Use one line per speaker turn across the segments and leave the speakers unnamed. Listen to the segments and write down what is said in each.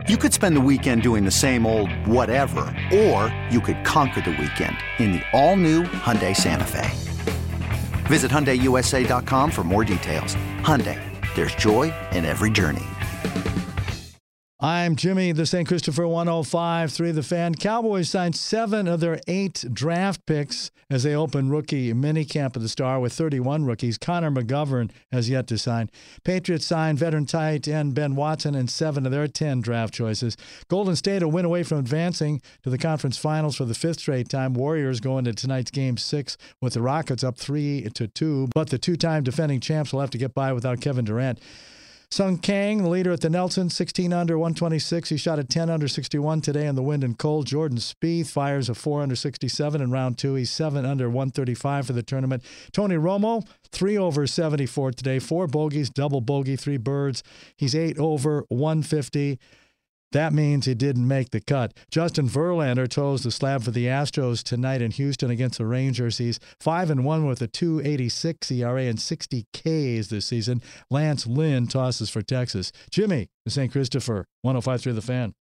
You could spend the weekend doing the same old whatever, or you could conquer the weekend in the all-new Hyundai Santa Fe. Visit HyundaiUSA.com for more details. Hyundai, there's joy in every journey.
I'm Jimmy, the St. Christopher 105.3 The Fan. Cowboys signed 7 of their 8 draft picks as they open rookie minicamp at the Star with 31 rookies. Connor McGovern has yet to sign. Patriots signed veteran tight end Ben Watson and 7 of their 10 draft choices. Golden State a win away from advancing to the conference finals for the 5th straight time. Warriors go into tonight's Game 6 with the Rockets up 3-2, but the 2-time defending champs will have to get by without Kevin Durant. Sung Kang, the leader at the Nelson, 16 under 126. He shot at 10 under 61 today in the wind and cold. Jordan Spieth fires a 4 under 67 in round 2. He's 7 under 135 for the tournament. Tony Romo, 3 over 74 today. 4 bogeys, double bogey, 3 birds. He's 8 over 150. That means he didn't make the cut. Justin Verlander toes the slab for the Astros tonight in Houston against the Rangers. He's 5-1 with a 2.86 ERA and 60 Ks this season. Lance Lynn tosses for Texas. Jimmy, the St. Christopher, 105.3 The Fan.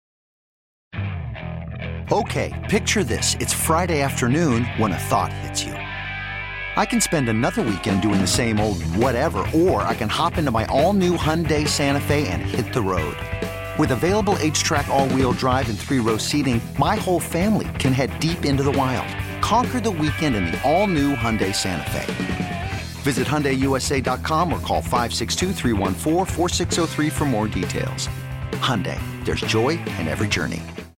Okay, picture this. It's Friday afternoon when a thought hits you. I can spend another weekend doing the same old whatever, or I can hop into my all-new Hyundai Santa Fe and hit the road. With available H-Track all-wheel drive and 3-row seating, my whole family can head deep into the wild. Conquer the weekend in the all-new Hyundai Santa Fe. Visit HyundaiUSA.com or call 562-314-4603 for more details. Hyundai, there's joy in every journey.